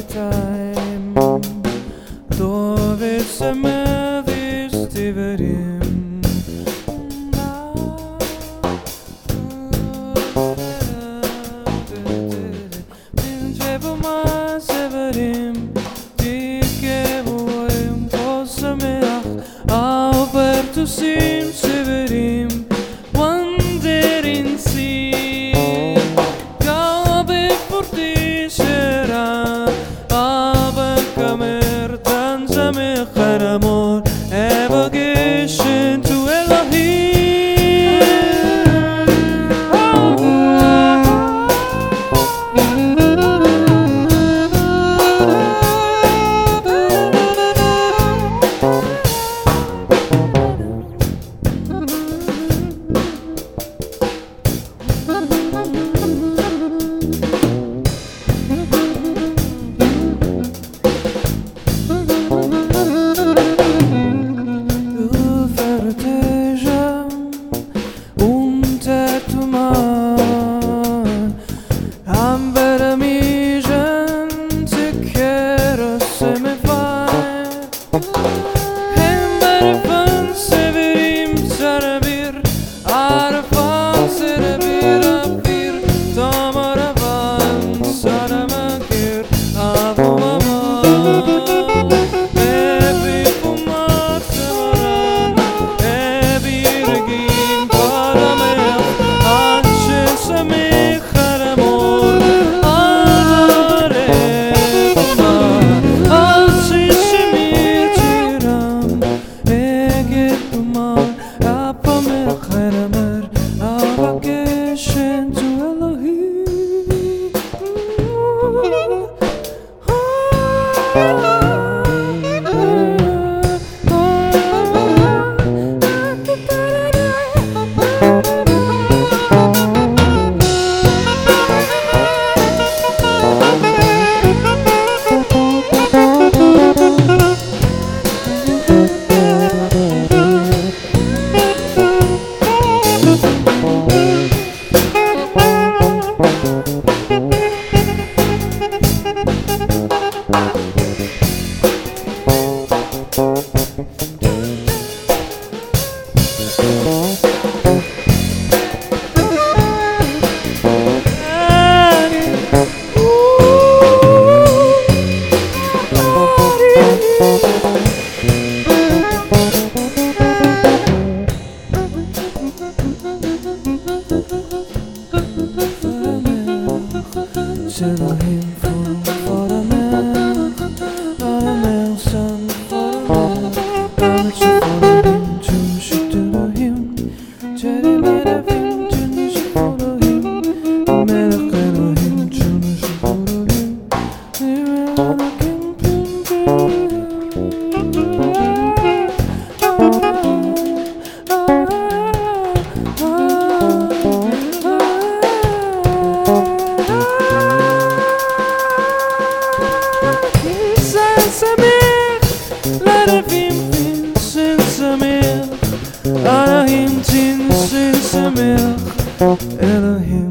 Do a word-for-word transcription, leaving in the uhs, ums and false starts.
time. Då vilse visst i verim. Min trevo ma severim. Dike voim kosameach. Alberto sim severim. Wandering sea. Galbe forti sera. Aba kamer tanzame kharamor. Evocation to Elohim. Elohim for a man, not a male son for a man. Promise you for him, to shoot Elohim. Jerry made a film, to shoot Elohim. Melech Elohim, to shoot Elohim. Never can pin Elohim tin sin samir Elohim